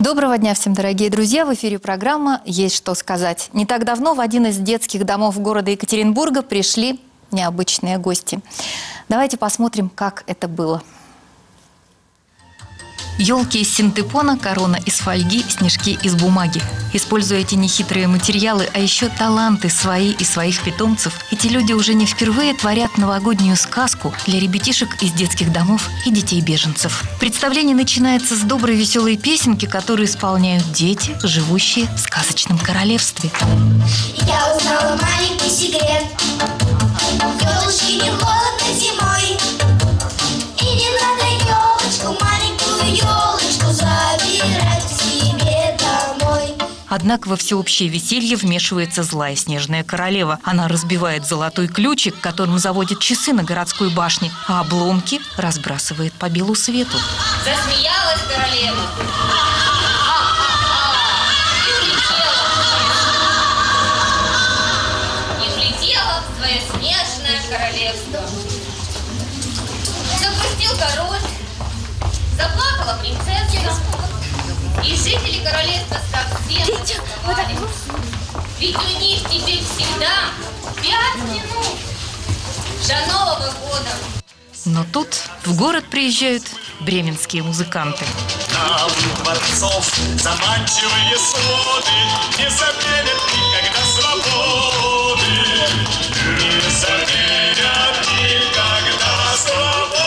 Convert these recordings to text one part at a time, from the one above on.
Доброго дня всем, дорогие друзья! В эфире программа «Есть что сказать». Не так давно в один из детских домов города Екатеринбурга пришли необычные гости. Давайте посмотрим, как это было. Елки из синтепона, корона из фольги, снежки из бумаги. Используя эти нехитрые материалы, а еще таланты свои и своих питомцев, эти люди уже не впервые творят новогоднюю сказку для ребятишек из детских домов и детей-беженцев. Представление начинается с доброй веселой песенки, которую исполняют дети, живущие в сказочном королевстве. Я узнала маленький секрет. Елочки не холодно зимой. И не надо елочку, маленькую елочку, забирать к себе домой. Однако во всеобщее веселье вмешивается злая снежная королева. Она разбивает золотой ключик, которым заводит часы на городской башне, а обломки разбрасывает по белу свету. Засмеялась королева. И влетела в свое снежное королевство. Загрустил король, заплакала принцесса, и жители королевства совсем затасковали. Ведь у них теперь всегда 5 минут до Нового года. Но тут в город приезжают бременские музыканты. Нам, дворцов, заманчивые своды не заменят никогда свободы. Не заменят никогда свободы.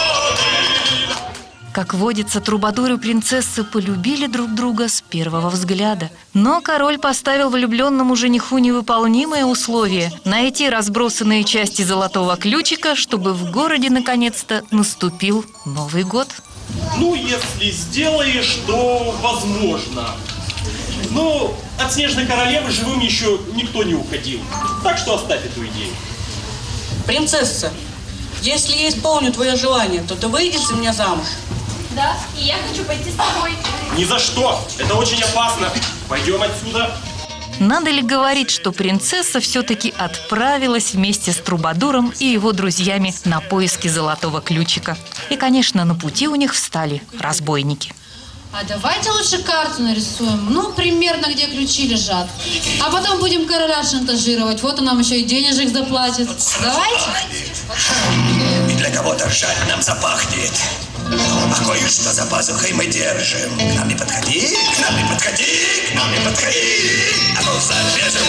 Как водится, трубадуры принцессы полюбили друг друга с первого взгляда. Но король поставил влюбленному жениху невыполнимое условие – найти разбросанные части золотого ключика, чтобы в городе наконец-то наступил Новый год. Ну, если сделаешь, то возможно. Но от снежной королевы живым еще никто не уходил. Так что оставь эту идею. Принцесса, если я исполню твое желание, то ты выйдешь за меня замуж? Да, и я хочу пойти с тобой. Ни за что! Это очень опасно. Пойдем отсюда. Надо ли говорить, что принцесса все-таки отправилась вместе с трубадуром и его друзьями на поиски золотого ключика. И, конечно, на пути у них встали разбойники. А давайте лучше карту нарисуем, ну, примерно, где ключи лежат. А потом будем короля шантажировать, вот он нам еще и денежек заплатит. Давайте. И для кого-то жаль нам запахнет. А кое-что за пазухой мы держим. К нам не подходи, к нам не подходи, к нам не подходи. А ну зарежем.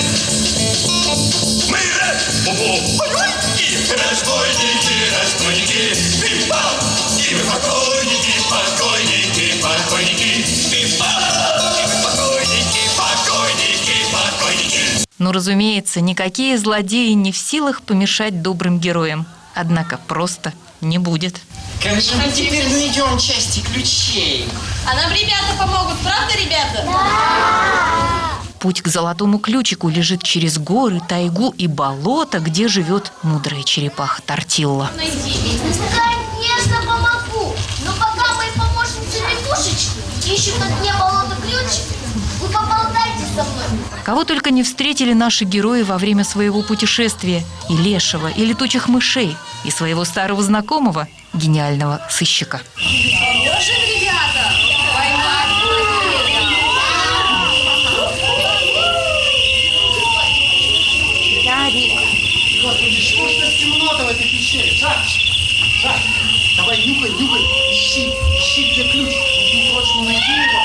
Мы разбойники, разбойники, пим-пам. И вы покойники, покойники, покойники, пим-пам. И вы покойники, покойники, покойники. Но, разумеется, никакие злодеи не в силах помешать добрым героям. Однако просто не будет. Как же мы теперь найдем части ключей? А нам ребята помогут, правда, ребята? Путь к золотому ключику лежит через горы, тайгу и болото, где живет мудрая черепаха Тортилла. Конечно, помогу. Но пока мои помощницы-лягушечки ищут на дне болота ключ, вы поболтайте со мной. Кого только не встретили наши герои во время своего путешествия. И лешего, и летучих мышей, и своего старого знакомого, гениального сыщика. Поможем, ребята! Господи, что ж так темно-то в этой пещере? Жак, давай нюхай, ищи, где ключ. Нужно срочно найти его.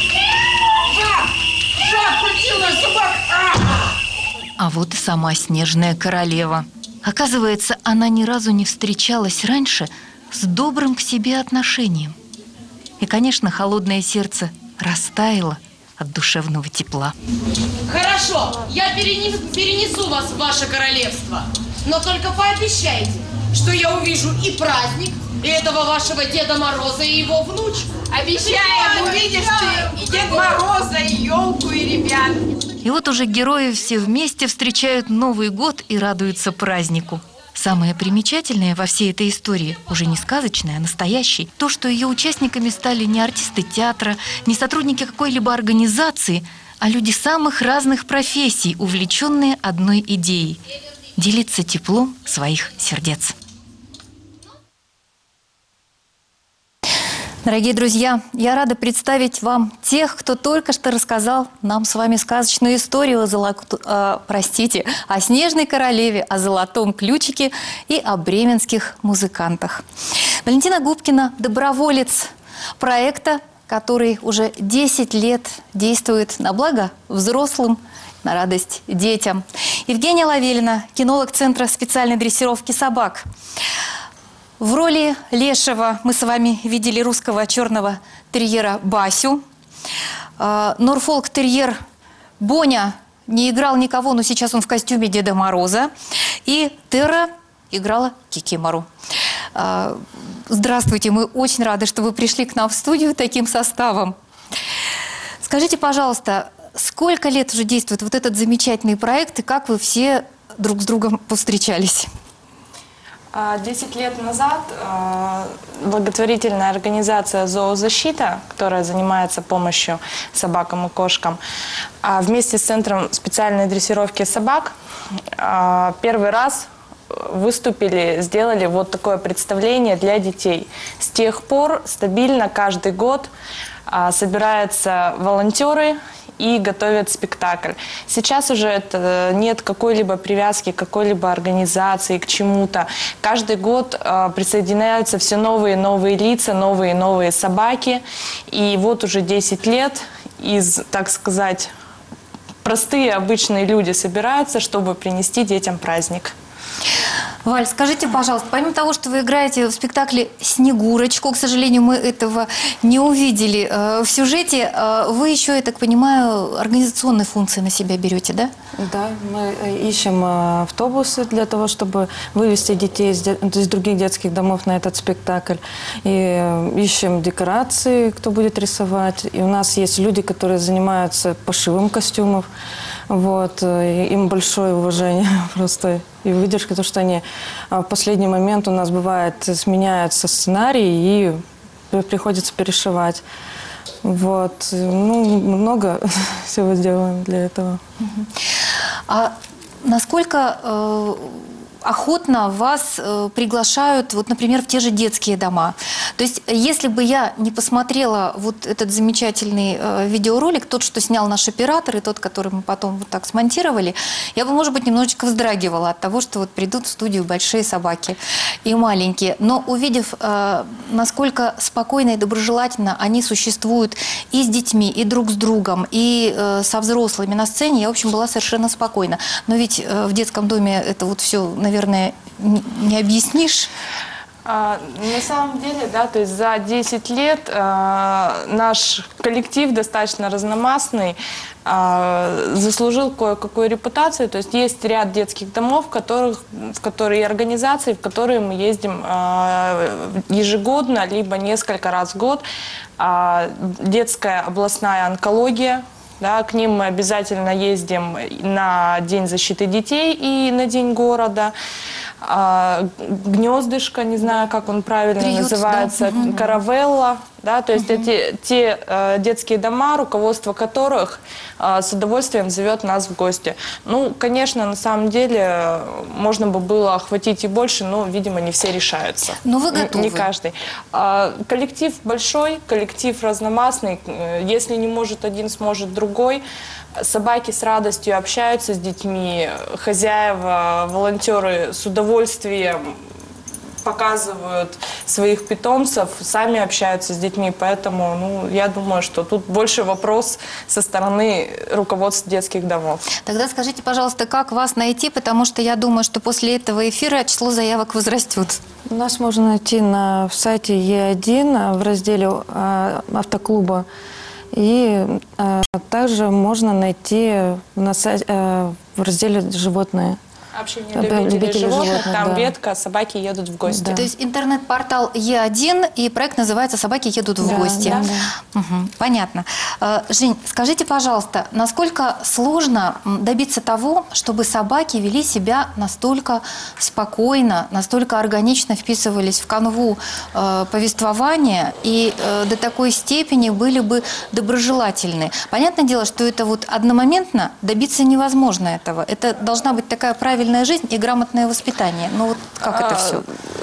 Жак, противная собака! А вот и сама снежная королева. Оказывается, она ни разу не встречалась раньше с добрым к себе отношением. И, конечно, холодное сердце растаяло от душевного тепла. Хорошо, я перенесу вас в ваше королевство. Но только пообещайте, что я увижу и праздник, и этого вашего Деда Мороза, и его внучку. Обещаем, увидишь ты и Дед Мороза, и елку, и ребят. И вот уже герои все вместе встречают Новый год и радуются празднику. Самое примечательное во всей этой истории, уже не сказочной, а настоящей, то, что ее участниками стали не артисты театра, не сотрудники какой-либо организации, а люди самых разных профессий, увлеченные одной идеей – делиться теплом своих сердец. Дорогие друзья, я рада представить вам тех, кто только что рассказал нам с вами сказочную историю о Снежной Королеве, о Золотом Ключике и о бременских музыкантах. Валентина Губкина – доброволец проекта, который уже 10 лет действует на благо взрослым, на радость детям. Евгения Лавелина – кинолог Центра специальной дрессировки собак. В роли Лешего мы с вами видели русского черного терьера Басю. Норфолк-терьер Боня не играл никого, но сейчас он в костюме Деда Мороза. И Терра играла Кикимору. Здравствуйте, мы очень рады, что вы пришли к нам в студию таким составом. Скажите, пожалуйста, сколько лет уже действует вот этот замечательный проект, и как вы все друг с другом повстречались? 10 лет назад благотворительная организация «Зоозащита», которая занимается помощью собакам и кошкам, вместе с Центром специальной дрессировки собак первый раз выступили, сделали вот такое представление для детей. С тех пор стабильно каждый год собираются волонтеры и готовят спектакль. Сейчас уже нет какой-либо привязки к какой-либо организации, к чему-то. Каждый год присоединяются все новые и новые лица, новые и новые собаки. И вот уже 10 лет так сказать, простые обычные люди собираются, чтобы принести детям праздник. Валь, скажите, пожалуйста, помимо того, что вы играете в спектакле «Снегурочку», к сожалению, мы этого не увидели в сюжете, вы еще, я так понимаю, организационные функции на себя берете, да? Да, мы ищем автобусы для того, чтобы вывести детей из других детских домов на этот спектакль. И ищем декорации, кто будет рисовать. И у нас есть люди, которые занимаются пошивом костюмов. Вот. И им большое уважение просто и выдержка, потому что они в последний момент у нас бывает сменяются сценарии и приходится перешивать. Вот. Ну, много всего делаем для этого. А насколько охотно вас приглашают, вот, например, в те же детские дома? То есть, если бы я не посмотрела вот этот замечательный видеоролик, тот, что снял наш оператор, и тот, который мы потом вот так смонтировали, я бы, может быть, немножечко вздрагивала от того, что вот придут в студию большие собаки и маленькие. Но увидев, насколько спокойно и доброжелательно они существуют и с детьми, и друг с другом, и со взрослыми на сцене, я, в общем, была совершенно спокойна. Но ведь в детском доме это вот все, наверное, не объяснишь. На самом деле, да, то есть за 10 лет наш коллектив достаточно разномастный, заслужил кое-какую репутацию. То есть есть ряд детских домов, в которые и организации, в которые мы ездим ежегодно, либо несколько раз в год. Детская областная онкология. Да, к ним мы обязательно ездим на День защиты детей и на День города. Гнездышко, не знаю, как он правильно приют, называется, да? Каравелла. Да, то есть те детские дома, руководство которых с удовольствием зовет нас в гости. Ну, конечно, на самом деле можно бы было охватить и больше, но, видимо, не все решаются. Но вы готовы? Не каждый. Коллектив большой, коллектив разномастный. Если не может один, сможет другой. Собаки с радостью общаются с детьми. Хозяева, волонтеры с удовольствием показывают своих питомцев, сами общаются с детьми, поэтому, ну, я думаю, что тут больше вопрос со стороны руководства детских домов. Тогда скажите, пожалуйста, как вас найти, потому что я думаю, что после этого эфира число заявок возрастет. Нас можно найти в сайте Е1 в разделе автоклуба, и также можно найти в разделе «Животные». Общение любителей животных, там да. Ветка, собаки едут в гости. Да. То есть интернет-портал Е1, и проект называется «Собаки едут в гости». Да, да. Угу, понятно. Жень, скажите, пожалуйста, насколько сложно добиться того, чтобы собаки вели себя настолько спокойно, настолько органично вписывались в канву повествования и до такой степени были бы доброжелательны? Понятное дело, что это вот одномоментно добиться невозможно этого. Это должна быть такая правильная жизнь и грамотное воспитание. Ну вот как это все?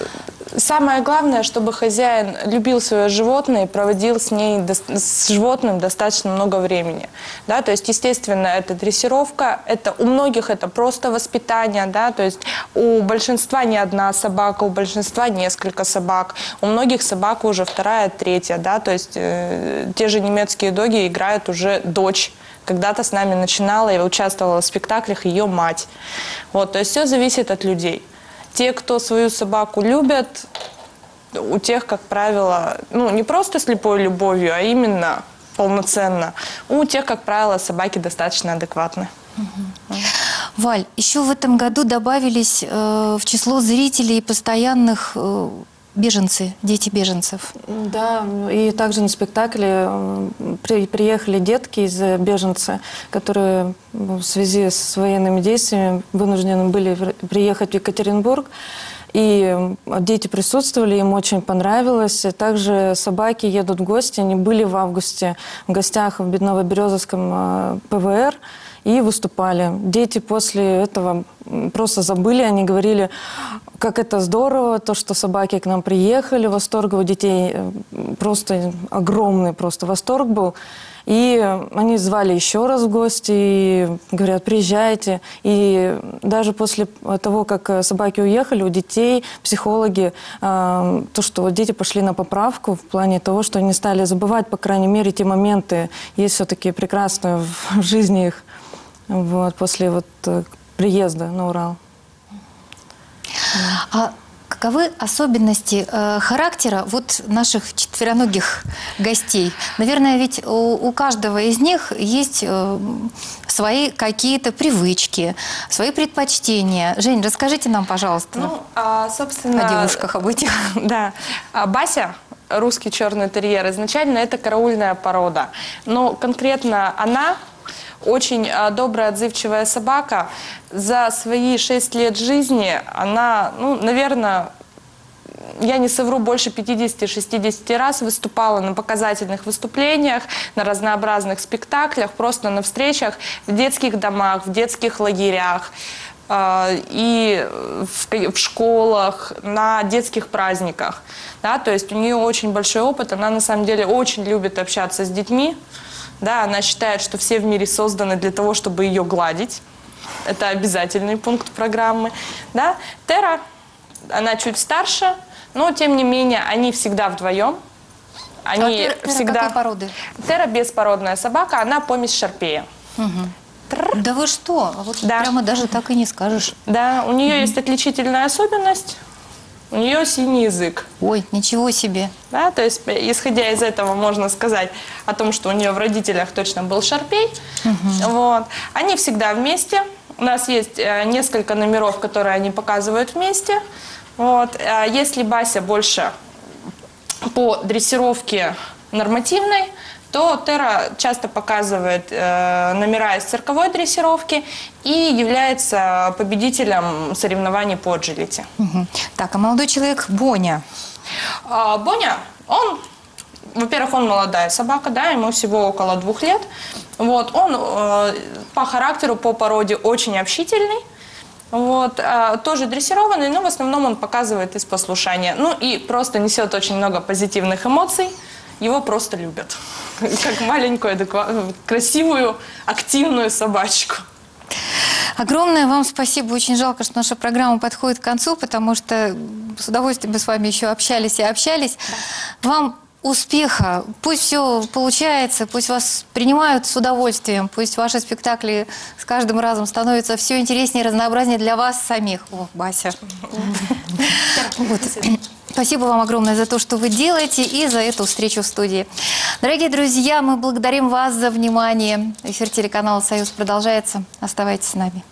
Самое главное, чтобы хозяин любил свое животное и проводил с животным достаточно много времени. Да? То есть, естественно, это дрессировка, у многих это просто воспитание. Да? То есть у большинства не одна собака, у большинства несколько собак. У многих собак уже вторая, третья. Да? То есть те же немецкие доги играют уже дочь. Когда-то с нами начинала и участвовала в спектаклях ее мать. Вот, то есть все зависит от людей. Те, кто свою собаку любят, у тех, как правило, не просто слепой любовью, а именно полноценно. У тех, как правило, собаки достаточно адекватны. Валь, еще в этом году добавились в число зрителей постоянных беженцы, дети беженцев. Да, и также на спектакле приехали детки из беженца, которые в связи с военными действиями вынуждены были приехать в Екатеринбург. И дети присутствовали, им очень понравилось. Также собаки едут в гости, они были в августе в гостях в Новоберезовском ПВР и выступали. Дети после этого просто забыли, они говорили, как это здорово, то, что собаки к нам приехали, восторг у детей просто огромный, просто восторг был. И они звали еще раз в гости и говорят, приезжайте. И даже после того, как собаки уехали, у детей психологи, то, что дети пошли на поправку в плане того, что они стали забывать, по крайней мере, те моменты, есть все-таки прекрасные в жизни их, вот, после приезда на Урал. А каковы особенности характера наших четвероногих гостей? Наверное, ведь у каждого из них есть свои какие-то привычки, свои предпочтения. Жень, расскажите нам, пожалуйста, собственно, о девушках, об этих. Да. Бася, русский черный терьер, изначально это караульная порода. Но конкретно она очень добрая, отзывчивая собака. За свои 6 лет жизни она, наверное, я не совру, больше 50-60 раз выступала на показательных выступлениях, на разнообразных спектаклях, просто на встречах в детских домах, в детских лагерях и в школах, на детских праздниках. Да, то есть у нее очень большой опыт, она на самом деле очень любит общаться с детьми. Да, она считает, что все в мире созданы для того, чтобы ее гладить. Это обязательный пункт программы. Да? Тера, она чуть старше, но тем не менее они всегда вдвоем. Они Тера какой породы? Тера беспородная собака, она помесь шарпея. Да вы что? Прямо даже так и не скажешь. Да, у нее есть отличительная особенность. У нее синий язык. Ой, ничего себе. Да, то есть, исходя из этого, можно сказать о том, что у нее в родителях точно был шарпей. Вот. Они всегда вместе. У нас есть несколько номеров, которые они показывают вместе. Вот. Если Бася больше по дрессировке нормативной, то Тера часто показывает номера из цирковой дрессировки и является победителем соревнований по agility. Так, а молодой человек Боня? Боня, во-первых, он молодая собака, да, ему всего около 2 лет. Вот, он по характеру, по породе очень общительный. Вот, тоже дрессированный, но в основном он показывает из послушания. Ну и просто несет очень много позитивных эмоций. Его просто любят. Как маленькую, красивую, активную собачку. Огромное вам спасибо. Очень жалко, что наша программа подходит к концу, потому что с удовольствием мы с вами еще общались и общались. Вам успеха. Пусть все получается, пусть вас принимают с удовольствием, пусть ваши спектакли с каждым разом становятся все интереснее и разнообразнее для вас самих. О, Бася. Спасибо вам огромное за то, что вы делаете, и за эту встречу в студии. Дорогие друзья, мы благодарим вас за внимание. Эфир телеканала «Союз» продолжается. Оставайтесь с нами.